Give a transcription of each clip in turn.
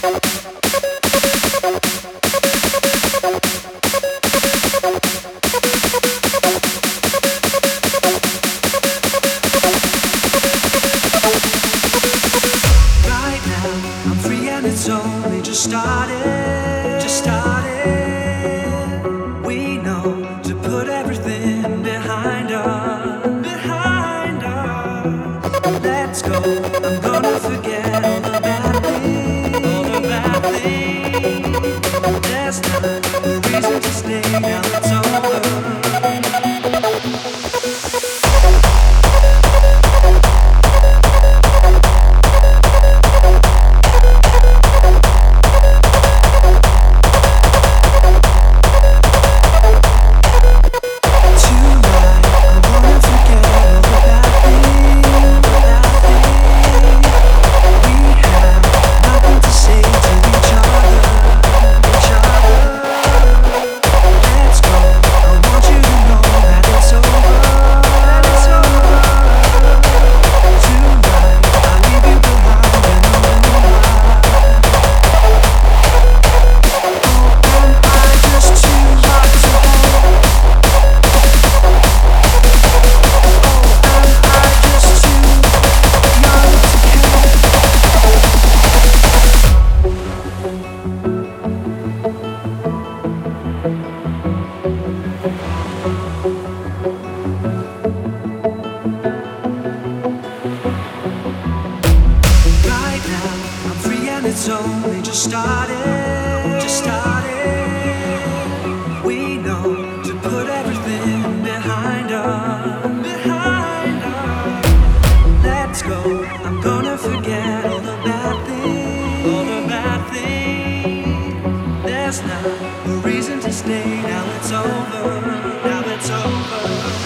Right now, I'm free and it's only just started. Just started. We know to put everything behind us. Behind us. Let's go. I'm gonna forget all the bad things. All the bad things. There's not a reason to stay now. It's over. It's only just started, just started. We know to put everything behind us, behind us. Let's go. I'm gonna forget all the bad things, all the bad things. There's not a reason to stay. Now it's over, now it's over.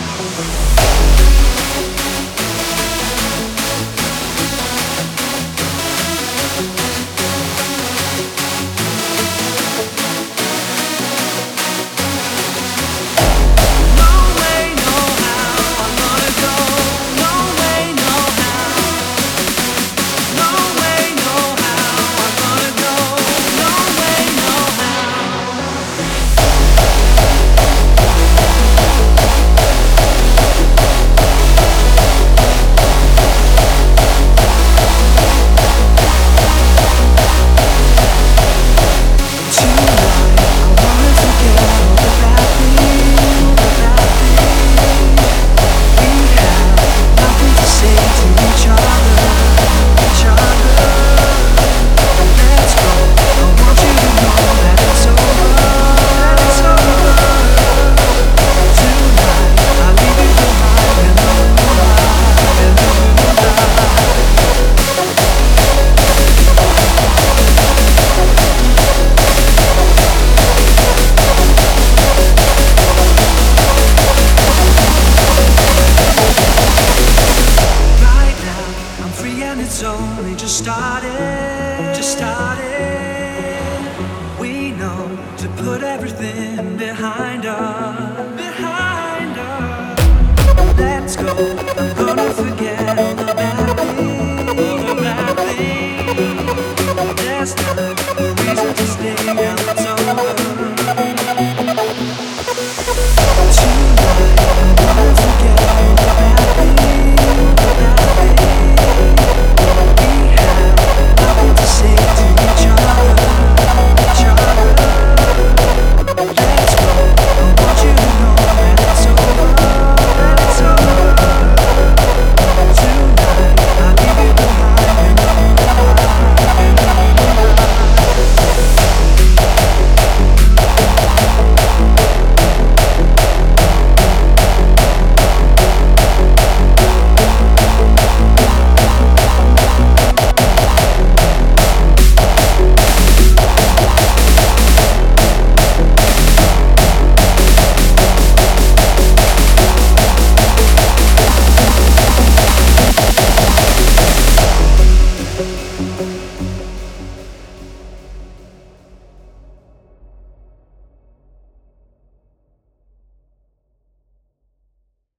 It's only just started, just started. We know to put everything behind us, behind us. Let's go.